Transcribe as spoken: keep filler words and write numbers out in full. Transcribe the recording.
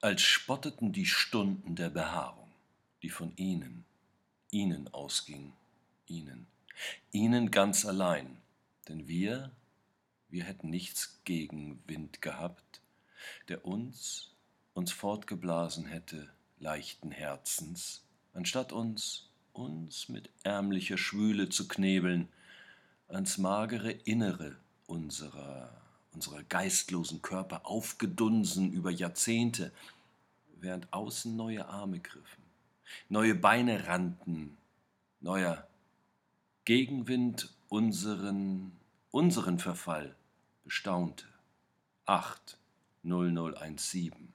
als spotteten die Stunden der Behaarung, die von ihnen, ihnen ausging, ihnen, ihnen ganz allein, denn wir, wir hätten nichts gegen Wind gehabt, der uns, uns fortgeblasen hätte, leichten Herzens, anstatt uns, uns mit ärmlicher Schwüle zu knebeln, ans magere Innere unserer, unserer geistlosen Körper aufgedunsen über Jahrzehnte, während außen neue Arme griffen, neue Beine rannten, neuer Gegenwind unseren, unseren Verfall bestaunte. acht null null eins sieben